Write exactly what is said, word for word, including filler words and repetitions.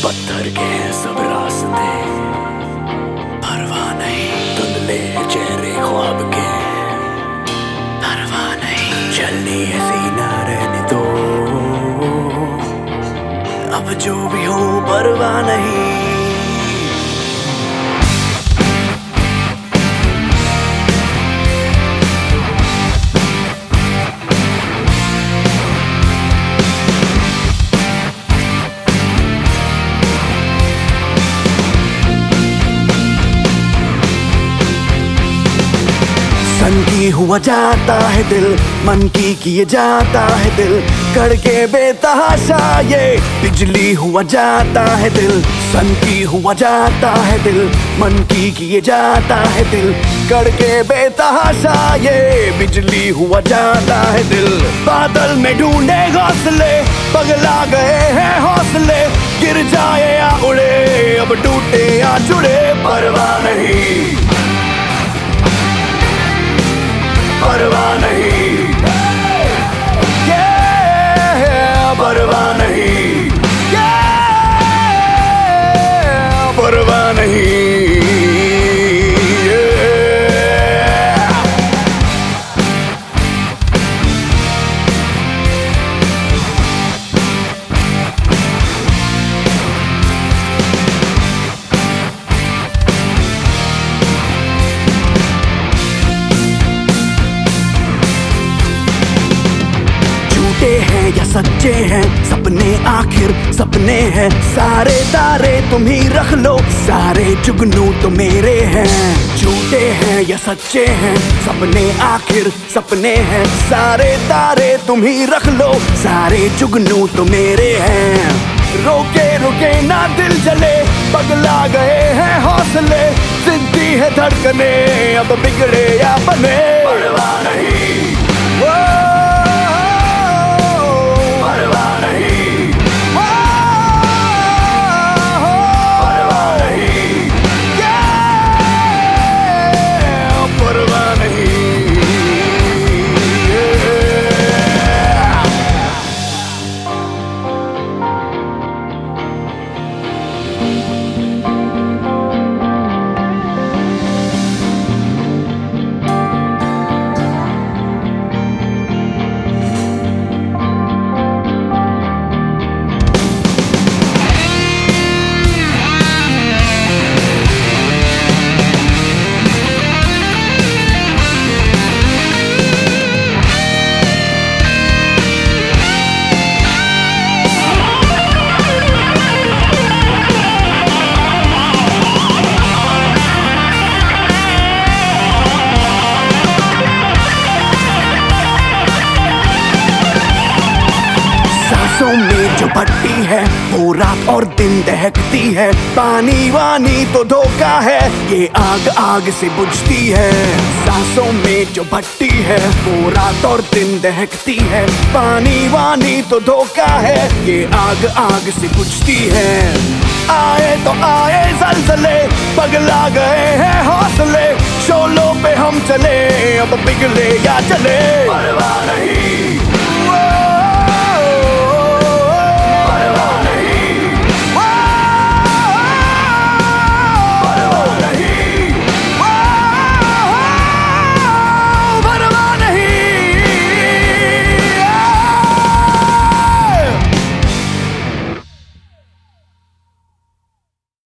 पत्थर के हैं सब रास्ते, परवाह नहीं। धुंधले चेहरे ख्वाब के, परवाह नहीं। चलनी है सीना रहने दो, अब जो भी हो परवाह नहीं। सन की हुआ जाता है दिल, मन की किए जाता है दिल, करके बेतहाशा ये बिजली हुआ जाता है दिल। सन की हुआ जाता है दिल, मन की किए जाता है दिल, करके बेतहाशा ये बिजली हुआ जाता है दिल। बादल में ढूंढे घोंसले, पगला गए हैं हौसले, गिर जाए या उड़े, अब टूटे या जुड़े, परवाह नहीं, परवाह नहीं, yeah, परवाह नहीं, yeah, परवाह नहीं, yeah। हैं या सच्चे हैं सपने, आखिर सपने हैं। सारे तारे तुम ही रख लो, सारे जुगनू तो मेरे हैं। झूठे हैं या सच्चे हैं सपने, आखिर सपने हैं। सारे तारे तुम ही रख लो, सारे जुगनू तो मेरे हैं। रोके रुके ना दिल जले, पगला गए हैं हौसले, जिद्दी है धड़कने, अब बिगड़े या बने, परवाह नहीं, में जो भट्टी है वो रात और दिन दहकती है। पानी वानी तो धोखा है, ये आग आग से बुझती है। सांसों में जो भट्टी है वो रात और दिन दहकती है। पानी वानी तो धोखा है, ये आग आग से बुझती है। आए तो आए ज़लज़ले, पगला गए हैं हौसले, शोलों पे हम चले, अब पिघले या चले, परवाह नहीं।